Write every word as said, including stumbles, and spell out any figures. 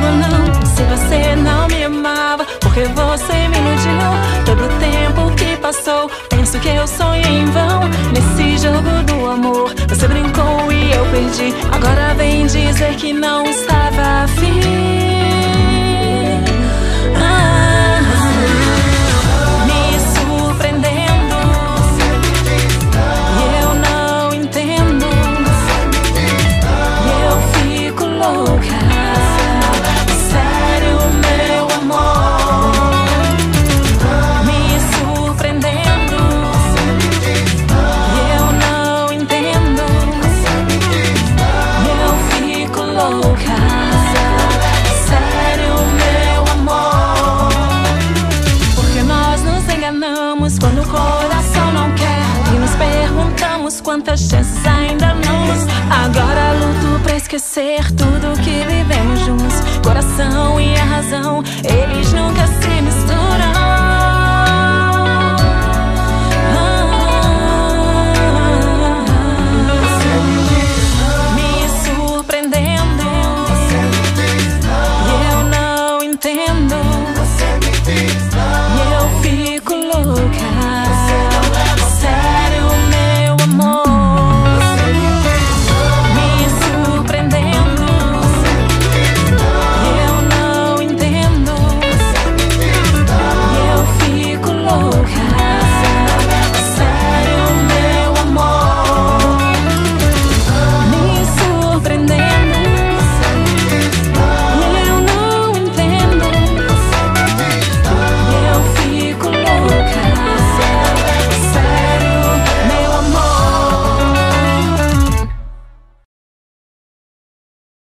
ou não, se você não me amava, porque você me iludiu. Todo o tempo que passou, penso que eu sonhei em vão. Nesse jogo do amor, você brincou e eu perdi. Agora vem dizer que não estava afim. Ah, me surpreendendo, e eu não entendo, e eu fico louca. Sério, meu amor, me surpreendendo, e eu não entendo, e eu fico louca. Sério, meu amor, porque nós nos enganamos quando o coração não quer, e nos perguntamos quantas chances ainda nos. Agora luto pra esquecer tudo que vivemos juntos. Coração e a razão, eles nunca se misturam. Me surpreendendo, e eu não entendo,